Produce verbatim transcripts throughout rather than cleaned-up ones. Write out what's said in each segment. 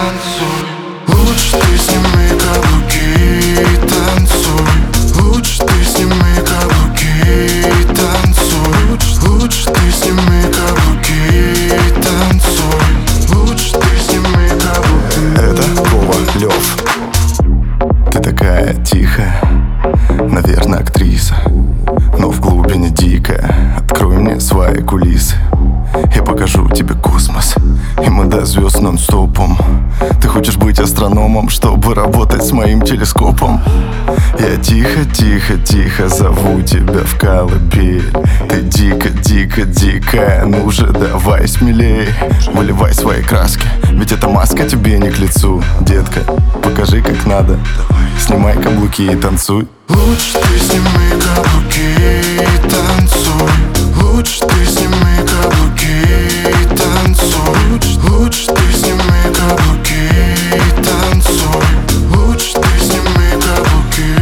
танцуй. Лучше ты сними каблуки и танцуй. Лучше ты сними каблуки и танцуй. Лучше ты сними каблуки и танцуй. Лучше ты сними каблуки. Это Ковалев. Ты такая тихая, наверное, актриса, но в глубине дикая. Открой мне свои кулисы, я покажу тебе космос, и мы до звезд нон-стопом. Ты хочешь быть астрономом, чтобы работать с моим телескопом? Я тихо, тихо, тихо зову тебя в колыбель. Ты дико, дико, дикая, ну же давай смелей. Выливай свои краски, ведь эта маска тебе не к лицу. Детка, покажи как надо, снимай каблуки и танцуй. Лучше ты сними каблуки и танцуй. Лучше ты сними каблуки и танцуй. Лучше ты сними каблуки и танцуй. Лучше ты сними каблуки.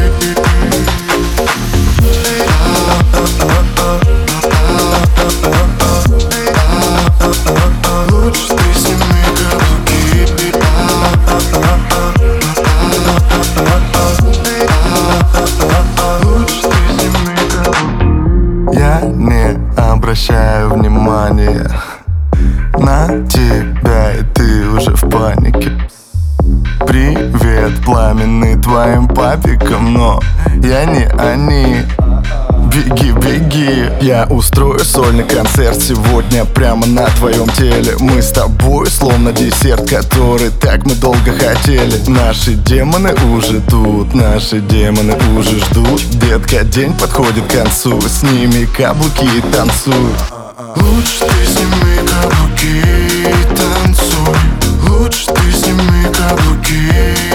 Лучше ты сними каблуки. Я не обращаю внимания на тебя, и ты уже в панике. Привет, пламенный твоим папиком, но я не они. Беги, беги. Я устрою сольный концерт сегодня прямо на твоем теле. Мы с тобой словно десерт, который так мы долго хотели. Наши демоны уже тут, наши демоны уже ждут. Детка, день подходит к концу, сними каблуки и танцуй. Лучше ты сними каблуки и танцуй. Лучше ты сними каблуки